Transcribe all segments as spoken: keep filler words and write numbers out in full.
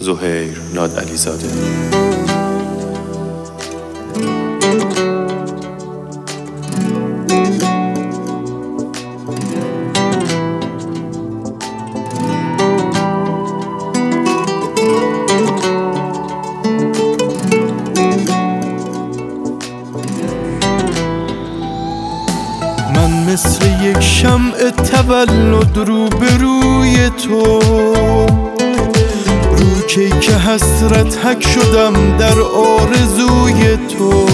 زهیر نادعلیزاده. من مثل یک شمع تولد رو به روی تو، رو کیک حسرت حک شدم در آرزوی تو.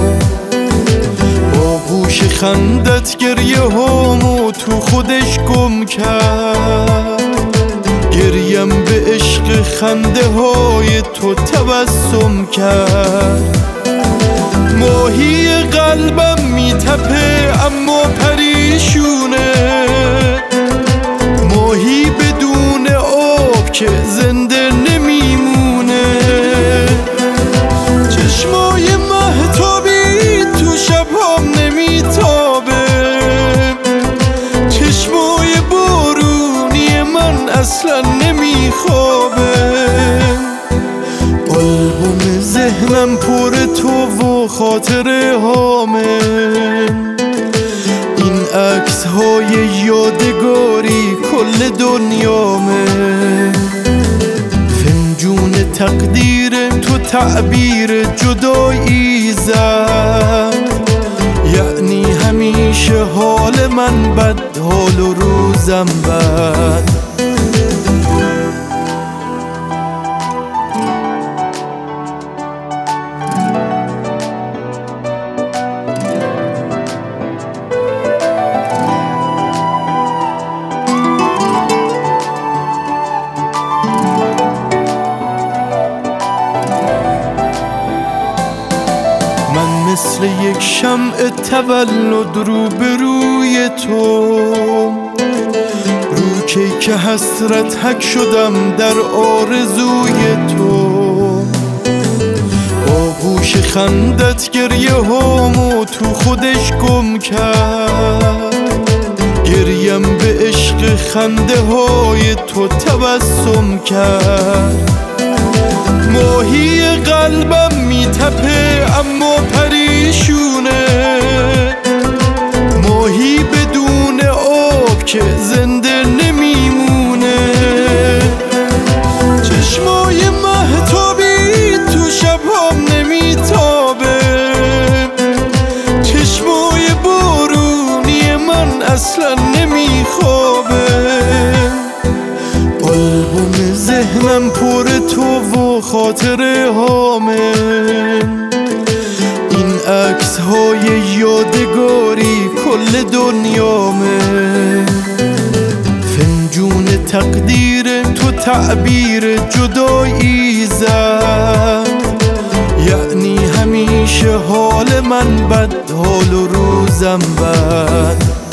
با گوش خندت گریه هامو تو خودش گم کرد، گریم به عشق خنده های تو تبسم کرد. ماهی قلبم میتپه اما پریشونه، ماهی بدون آب که زنده نمیمونه. چشمای مهتابی تو شبام نمیتابه، چشمای بارونی من اصلا نمیخوابه. آلبوم ذهنم پر تو و خاطره هامه، این عکس های یادگاری کل دنیامه. فنجون تقدیر تو تعبیر جدایی زد، یعنی همیشه حال من بد، حال و روزم بد. من مثل یک شمع تولد رو به روی تو، رو کیک حسرت حک شدم در آرزوی تو. با گوش خندت گریه هامو تو خودش گم کرد، گریم به عشق خنده های تو تبسم کرد. ماهی قلبم میتپه اما پریشونه، ماهی بدون آب که زنده نمیمونه. چشمای مهتابی تو شبام نمیتابه، چشمای بارونی من اصلا نمیخوابه. آلبوم ذهنم پر تو و خاطره هامه، این عکس های یادگاری کل دنیامه. فنجون تقدیر تو تعبیر جدایی زد، یعنی همیشه حال من بد، حال و روزم بد.